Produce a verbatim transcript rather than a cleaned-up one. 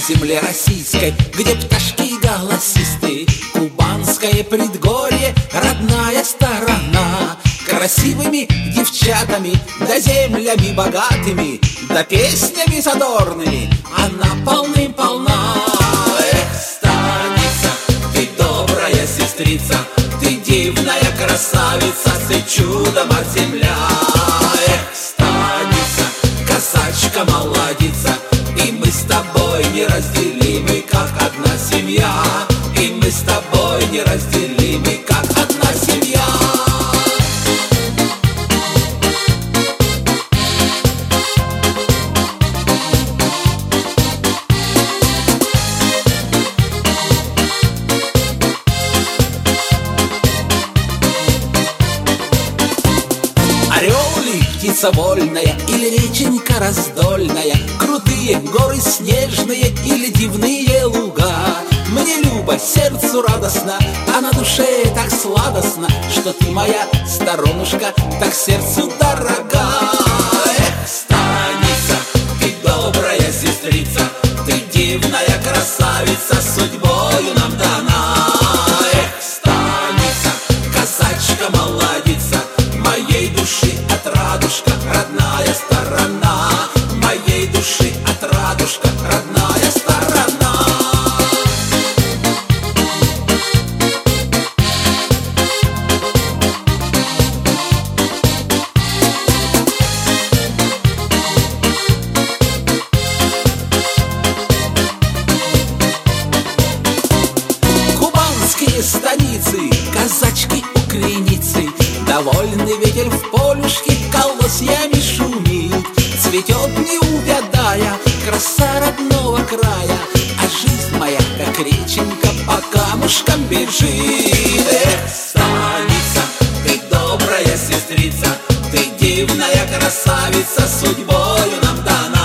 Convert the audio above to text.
земле российской, где пташки голосисты, кубанское предгорье, родная сторона. Красивыми девчатами, да землями богатыми, да песнями задорными она полным-полна. Эх, станица, ты добрая сестрица, ты дивная красавица, ты чудо, мать земля. Эх, станица, казачка молодица, и мы с тобой неразделимы, как одна семья. И мы с тобой неразделимы, как одна семья. Орел ли, птица вольная, или реченька раздольная, крутые горы снежные или дивные луга. Мне любо, сердцу радостно, а на душе так сладостно, что ты моя сторонушка, так сердцу дорога. Эх, станица, ты добрая сестрица, ты дивная красавица, судьбою нам дана. Эх, станица, казачка молодица, моей души отрадушка, родная сторона. Моей души отрадушка, родная сторона. Кубанские станицы, казачки-украиницы, довольный ветер в полюшке колосьями шумит. Цветет, не увядая, краса родного края, а жизнь моя, как реченька, по камушкам бежит. Эх, станица, ты добрая сестрица, ты дивная красавица, судьбою нам дана.